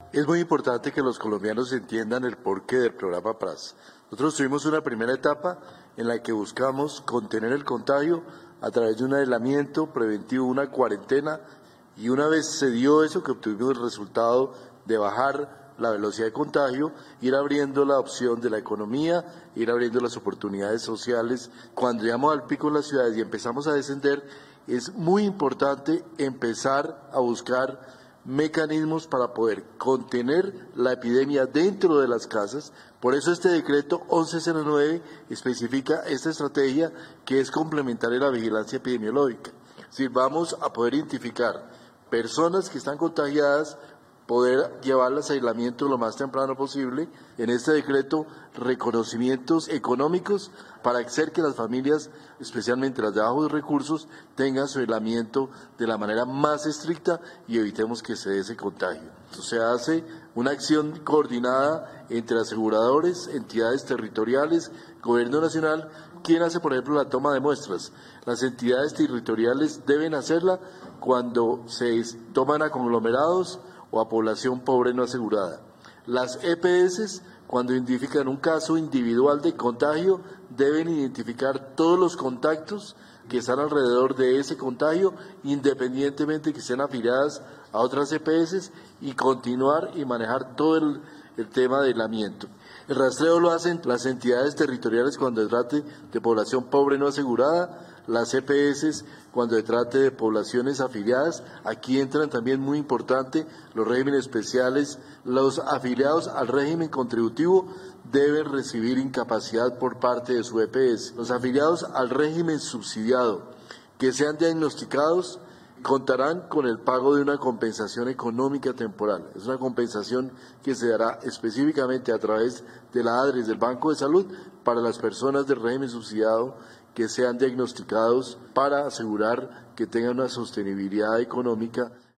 Es muy importante que los colombianos entiendan el porqué del programa PRAS. Nosotros tuvimos una primera etapa en la que buscamos contener el contagio a través de un aislamiento preventivo, una cuarentena, y una vez se dio eso, que obtuvimos el resultado de bajar la velocidad de contagio, ir abriendo la opción de la economía, ir abriendo las oportunidades sociales. Cuando llegamos al pico de las ciudades y empezamos a descender, es muy importante empezar a buscar mecanismos para poder contener la epidemia dentro de las casas. Por eso este decreto 1109 especifica esta estrategia que es complementaria a la vigilancia epidemiológica. Es decir, vamos a poder identificar personas que están contagiadas, poder llevarlas a aislamiento lo más temprano posible. En este decreto, reconocimientos económicos para hacer que las familias, especialmente las de bajos recursos, tengan su aislamiento de la manera más estricta y evitemos que se dé ese contagio. Entonces, se hace una acción coordinada entre aseguradores, entidades territoriales, gobierno nacional. ¿Quién hace, por ejemplo, la toma de muestras? Las entidades territoriales deben hacerla cuando se toman a conglomerados o a población pobre no asegurada. Las EPS, cuando identifican un caso individual de contagio, deben identificar todos los contactos que están alrededor de ese contagio, independientemente que sean afiliadas a otras EPS, y continuar y manejar todo el tema de aislamiento. El rastreo lo hacen las entidades territoriales cuando se trate de población pobre no asegurada, las EPS cuando se trate de poblaciones afiliadas. Aquí entran también, muy importante, los regímenes especiales. Los afiliados al régimen contributivo deben recibir incapacidad por parte de su EPS. Los afiliados al régimen subsidiado que sean diagnosticados contarán con el pago de una compensación económica temporal. Es una compensación que se dará específicamente a través de la ADRES del Banco de Salud para las personas del régimen subsidiado que sean diagnosticados, para asegurar que tengan una sostenibilidad económica.